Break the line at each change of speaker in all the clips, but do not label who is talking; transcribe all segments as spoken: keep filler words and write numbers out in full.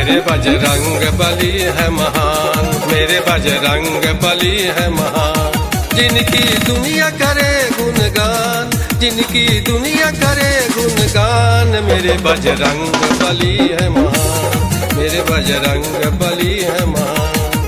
मेरे बजरंग बली है महान, मेरे बजरंग बली है महान। जिनकी दुनिया करे गुणगान, जिनकी दुनिया करे गुणगान, मेरे बजरंग बली है महान, मेरे बजरंग बली है महान।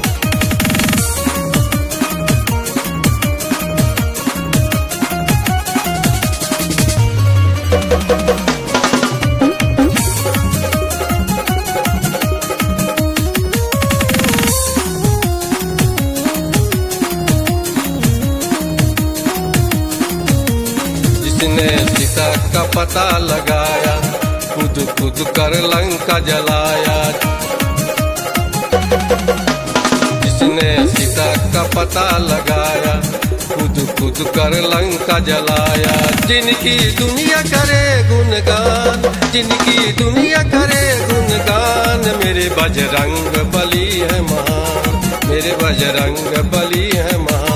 जिसने सीता का पता लगाया, खुद खुद कर लंका जलाया। जिसने सीता का पता लगाया, खुद खुद कर लंका जलाया। जिनकी दुनिया करे गुणगान, जिनकी दुनिया करे गुणगान, मेरे बजरंग बली है महान, मेरे बजरंग बली है महान।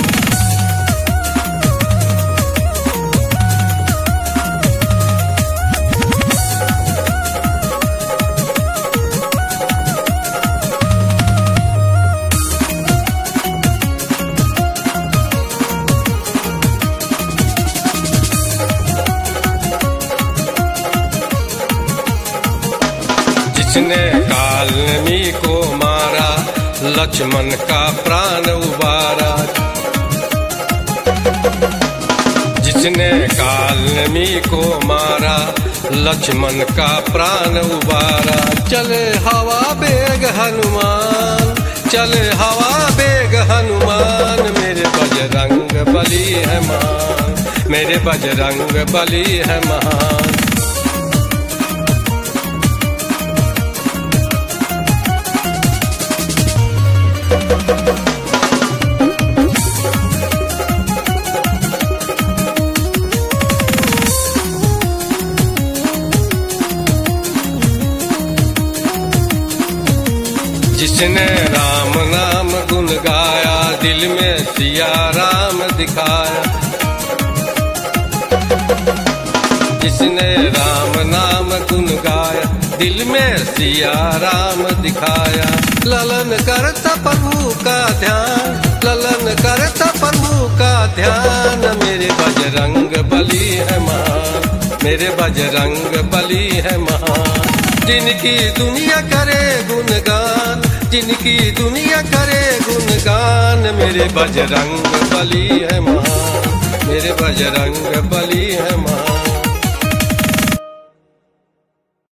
जिसने कालनेमी को मारा, लक्ष्मण का प्राण उबारा। जिसने कालनेमी को मारा, लक्ष्मण का प्राण उबारा। चले हवा बेग हनुमान, चले हवा बेग हनुमान, मेरे बजरंग बली है महान, मेरे बजरंग बली है महान। जिसने राम नाम गुण गाया, दिल में सिया राम दिखाया। जिसने राम नाम गुण गाया, दिल में सिया राम दिखाया। ललन करता प्रभु का ध्यान, ललन करता प्रभु का ध्यान, मेरे बजरंग बली है महान, मेरे बजरंग बली है महान। जिनकी दुनिया करे गुणगान, जिनकी दुनिया करे गुणगान, मेरे बजरंग बली है महान, मेरे बजरंग बली है महान।